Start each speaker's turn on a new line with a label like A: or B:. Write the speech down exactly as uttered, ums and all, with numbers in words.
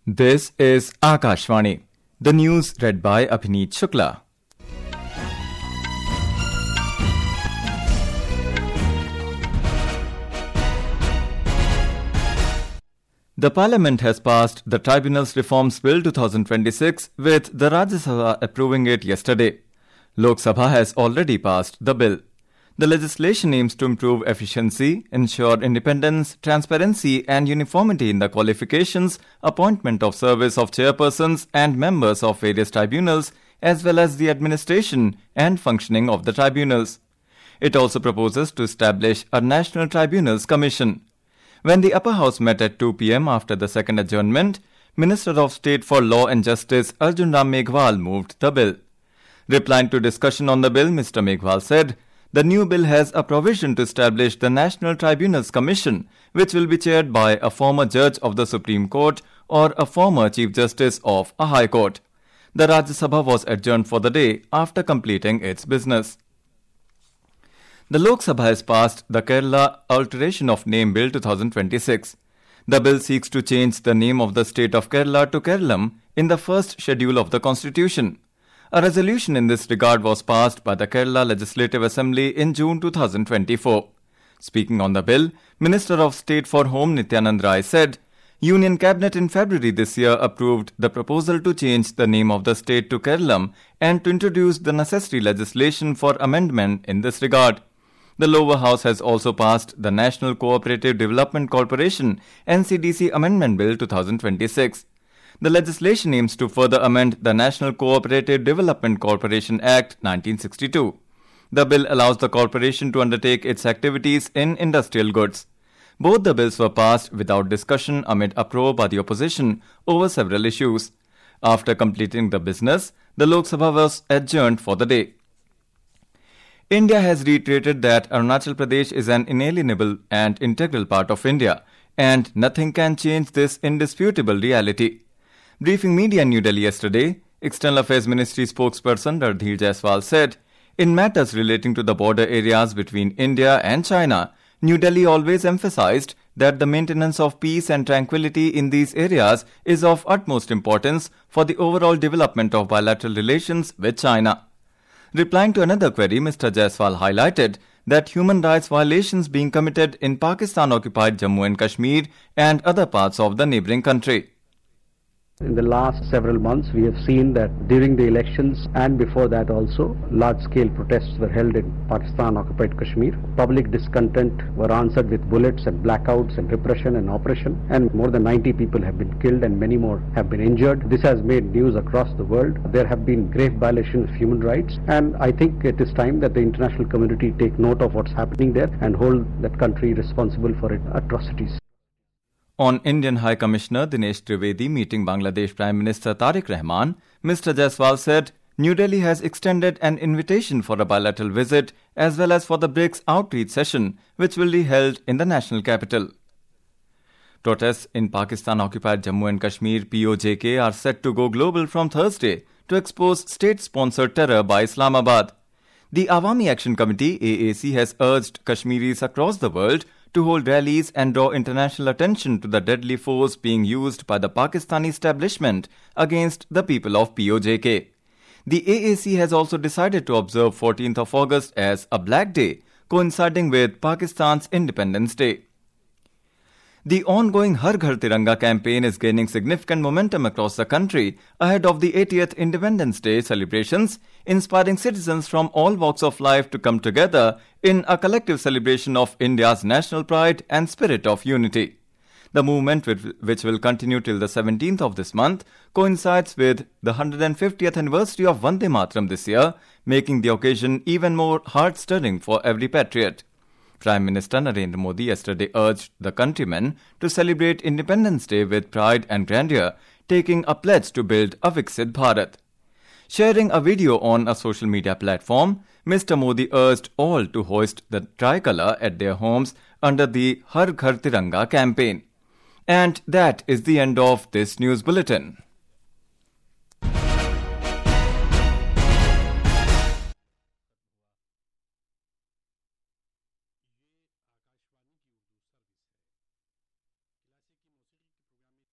A: This is Akashvani. The news read by Abhineet Shukla. The Parliament has passed the Tribunals Reforms Bill twenty twenty-six with the Rajya Sabha approving it yesterday. Lok Sabha has already passed the bill. The legislation aims to improve efficiency, ensure independence, transparency and uniformity in the qualifications, appointment of service of chairpersons and members of various tribunals, as well as the administration and functioning of the tribunals. It also proposes to establish a National Tribunals Commission. When the Upper House met at two p.m. after the second adjournment, Minister of State for Law and Justice Arjun Ram Meghwal moved the bill. Replying to discussion on the bill, Mister Meghwal said, the new bill has a provision to establish the National Tribunals Commission, which will be chaired by a former judge of the Supreme Court or a former Chief Justice of a High Court. The Rajya Sabha was adjourned for the day after completing its business. The Lok Sabha has passed the Kerala Alteration of Name Bill twenty twenty-six. The bill seeks to change the name of the state of Kerala to Kerala in the first schedule of the Constitution. A resolution in this regard was passed by the Kerala Legislative Assembly in June twenty twenty-four. Speaking on the bill, Minister of State for Home Nityanand Rai said, Union Cabinet in February this year approved the proposal to change the name of the state to Kerala and to introduce the necessary legislation for amendment in this regard. The lower house has also passed the National Cooperative Development Corporation N C D C Amendment Bill twenty twenty-six. The legislation aims to further amend the National Cooperative Development Corporation Act nineteen sixty-two. The bill allows the corporation to undertake its activities in industrial goods. Both the bills were passed without discussion amid uproar by the opposition over several issues. After completing the business, the Lok Sabha was adjourned for the day. India has reiterated that Arunachal Pradesh is an inalienable and integral part of India, and nothing can change this indisputable reality. Briefing media in New Delhi yesterday, External Affairs Ministry spokesperson Randhir Jaiswal said, in matters relating to the border areas between India and China, New Delhi always emphasized that the maintenance of peace and tranquility in these areas is of utmost importance for the overall development of bilateral relations with China. Replying to another query, Mister Jaiswal highlighted that human rights violations being committed in Pakistan-occupied Jammu and Kashmir and other parts of the neighbouring country.
B: In the last several months, we have seen that during the elections and before that also, large-scale protests were held in Pakistan-occupied Kashmir. Public discontent were answered with bullets and blackouts and repression and oppression, and more than ninety people have been killed and many more have been injured. This has made news across the world. There have been grave violations of human rights, and I think it is time that the international community take note of what's happening there and hold that country responsible for its atrocities.
A: On Indian High Commissioner Dinesh Trivedi meeting Bangladesh Prime Minister Tariq Rahman, Mister Jaiswal said New Delhi has extended an invitation for a bilateral visit as well as for the BRICS outreach session, which will be held in the national capital. Protests in Pakistan-occupied Jammu and Kashmir P O J K are set to go global from Thursday to expose state-sponsored terror by Islamabad. The Awami Action Committee A A C has urged Kashmiris across the world to hold rallies and draw international attention to the deadly force being used by the Pakistani establishment against the people of P O J K. The A A C has also decided to observe fourteenth of August as a Black Day, coinciding with Pakistan's Independence Day. The ongoing Har Ghar Tiranga campaign is gaining significant momentum across the country ahead of the eightieth Independence Day celebrations, inspiring citizens from all walks of life to come together in a collective celebration of India's national pride and spirit of unity. The movement, which will continue till the seventeenth of this month, coincides with the one hundred fiftieth anniversary of Vande Mataram this year, making the occasion even more heart-stirring for every patriot. Prime Minister Narendra Modi yesterday urged the countrymen to celebrate Independence Day with pride and grandeur, taking a pledge to build a Viksit Bharat. Sharing a video on a social media platform, Mister Modi urged all to hoist the tricolour at their homes under the Har Ghar Tiranga campaign. And that is the end of this news bulletin.